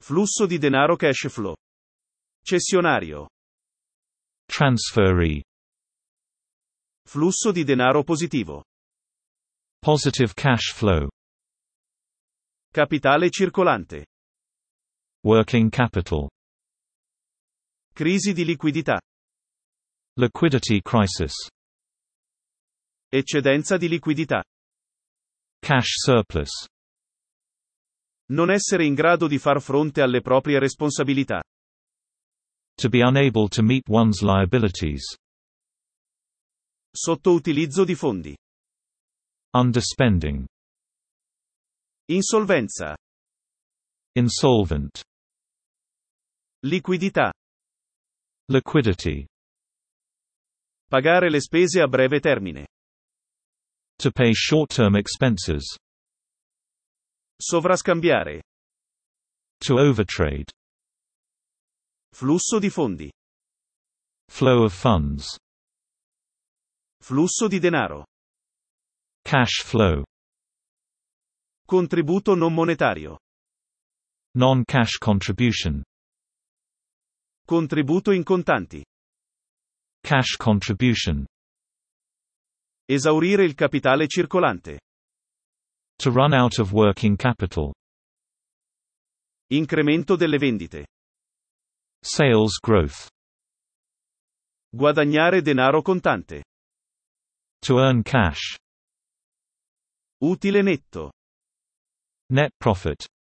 Flusso di denaro cash flow. Cessionario. Transferee. Flusso di denaro positivo. Positive cash flow. Capitale circolante. Working capital. Crisi di liquidità. Liquidity crisis. Eccedenza di liquidità. Cash surplus. Non essere in grado di far fronte alle proprie responsabilità. To be unable to meet one's liabilities. Sottoutilizzo di fondi. Underspending. Insolvenza. Insolvent. Liquidità. Liquidity. Pagare le spese a breve termine. To pay short-term expenses. Sovrascambiare. To overtrade. Flusso di fondi. Flow of funds. Flusso di denaro. Cash flow. Contributo non monetario. Non-cash contribution. Contributo in contanti. Cash contribution. Esaurire il capitale circolante. To run out of working capital. Incremento delle vendite. Sales growth. Guadagnare denaro contante. To earn cash. Utile netto. Net profit.